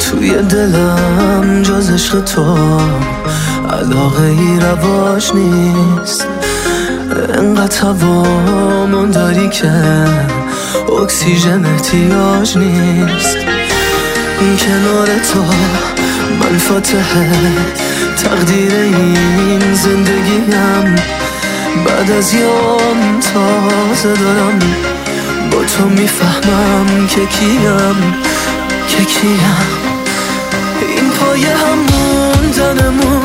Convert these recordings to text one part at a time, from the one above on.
توی دلم جز عشق تو علاقه ای رواج نیست. انقدر هوامون داری که اکسیژن احتیاج نیست. کنار تو من فاتحه تقدیر این زندگیم. بعد از یام تازه دارم با تو میفهمم که کیم. این پایه هم موندنمون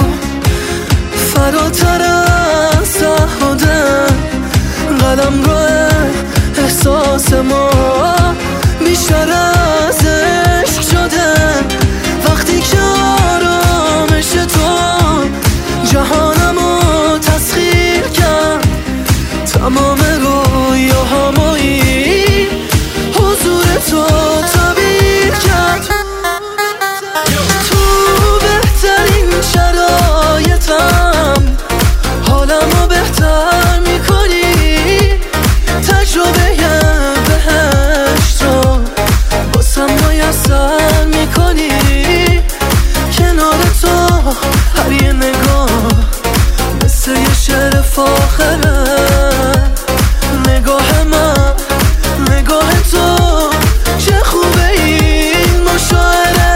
فراتر از تعهدم. قلم رو احساس ما بیشتر از عشق شده. وقتی که آرامش تو جهانمو تسخیر کرد، تمام رویاهامایی حضور تو تعبیر کرد. تو بهترین شرایطم حالمو بهتر میکنی. تجربه بهشت رو باسم میسر میکنی. کنار تو هر یه نگاه مثل یه شعر فاخره. نگاه من نگاه تو چه خوبه این مشاعره.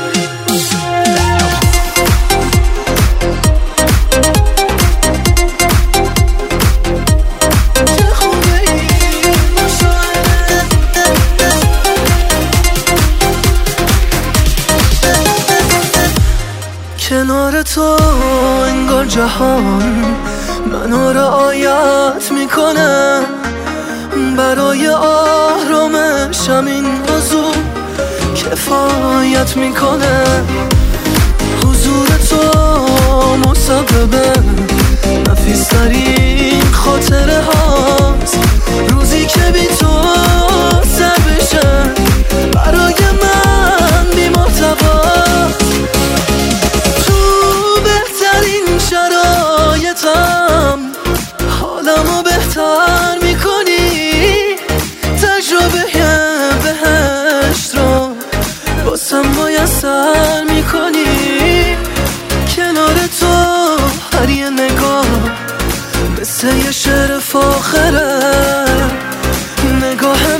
چه خوبه این مشاعره. کنار تو انگار جهان منو رعایت میکنه. برای آرامشم این حضور کفایت میکنه. حضور تو مسبب نفیسترین خاطره هاست. روزی که بی تو سر بشه برای من بی محتواست. تو بهترین شرایطم حالمو بهتر میکنی. تجربه بهشت رو باسم میسر میکنی. کنار تو هر یه نگاه مثل یه شعر فاخره. نگاه